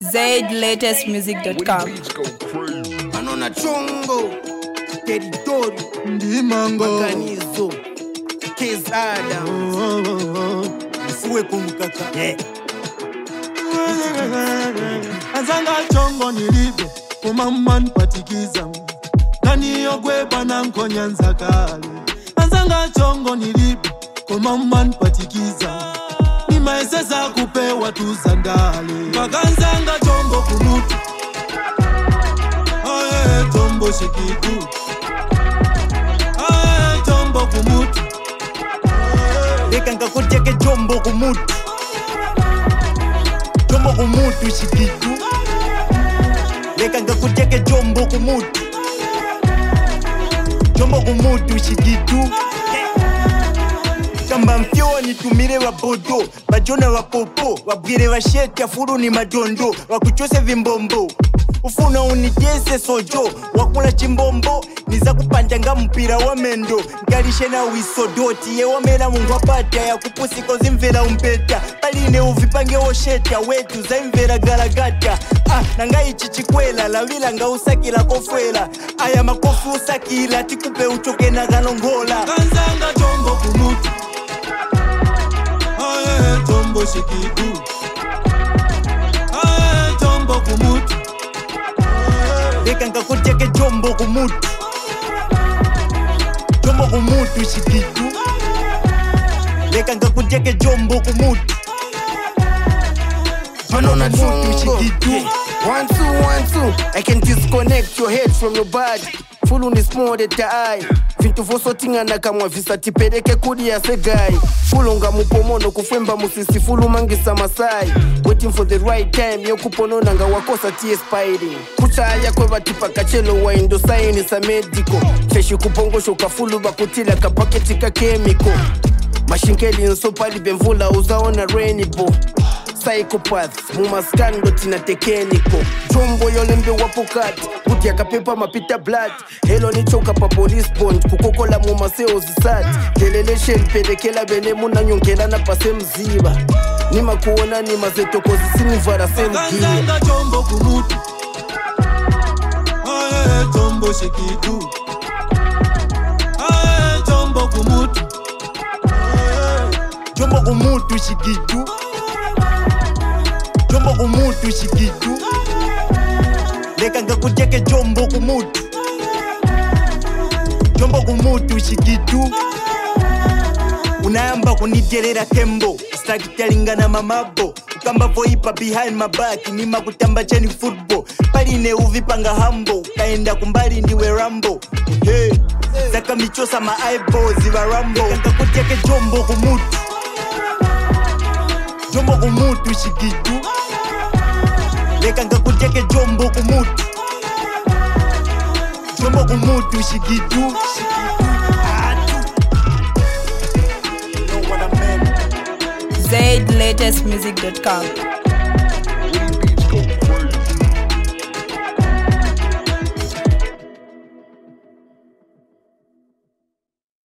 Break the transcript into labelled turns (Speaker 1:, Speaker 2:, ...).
Speaker 1: ZLatestmusic.com.
Speaker 2: Anona chongo territorio
Speaker 3: Ndimango
Speaker 2: Maganizo Kezada Fuwe kumukaka
Speaker 3: Azanga chongo nilibe Kumaman patikiza Nani yogwe bananko nyanza kale Azanga chongo nilibe Kumaman patikiza Nimaesesa kupewa tuzandale Maganzanga chongo kumutu Ae chombo shikitu Ae chombo kumutu
Speaker 2: Leka nkakuteke chombo kumutu Chombo kumutu shikitu Leka nkakuteke chombo kumutu Chombo kumutu shikitu Kamba mpyo nitumire wa bodo Bajona wa popo Wabwire wa sheti ya furu ni madondo Wakuchose vimbombo Ufuna unitese sojo Wakula chimbombo Niza kupanjanga mpira wa mendo Ngalishe na wisodoti Ye wamena mungu wapata Ya kupusiko zimvera umpeta Paline uvipange osheta Wetu za imvera galagata Nangai chichikwela Lawila nga usakila kofwela Aya makofu usakila Tikupe uchoke na galongola
Speaker 3: Kanzanga chombo kumutu Ae chombo shikitu Ae chombo kumutu
Speaker 2: Leka nkakuteke chombo kumutu Chombo kumutu shikitu Leka nkakuteke chombo kumutu
Speaker 4: Anona chongo
Speaker 2: shikitu
Speaker 4: 1, 2, 1, 2 I can disconnect your head from your body Fulu ni small eye Vintu voso tingana kamwa visa tipeleke kudi ya segai Fulu nga mupomono kufemba musisi fulu mangisa masai Waiting for the right time yo kuponona nga wakosa ties spiring Kuchaya kwa batipa kachelo wa indo saini sa medico Feshi kupongosho kafulu bakutila kapaketi ka chemical Mashinkeli nsopali bemvula uzaona rainbow Psychopath, mumaskando tina tekeniko Chombo yolembe wapokati Kuti ya kapepa mapita blood Helo ni choka pa police bond Kukokola mumaseo zisati Kelele shell pedekela bene muna nyongela na pase mziba Nima kuona ni mazetoko zisini vara sengia
Speaker 3: Kanzanga chombo kumutu Ae chombo shikitu Ae chombo kumutu
Speaker 2: Chombo kumutu shikitu Chombo kumutu shikitu Leka nkakuteke chombo kumutu Chombo kumutu shikitu Unayamba kuniterera tembo Stakitelingana mamabo Ukamba voipa behind my back Nima kutamba cheni football Paline uvipanga hambo Kaenda kumbali ndiwe rambo Hey Zaka michosa ma eyeballs iwa rambo Leka nkakuteke chombo kumutu Chombo kumutu shikitu Leka nkakuteke chombo kumutu Chombo kumutu shikitu You know what I mean
Speaker 1: ZLatestmusic.com.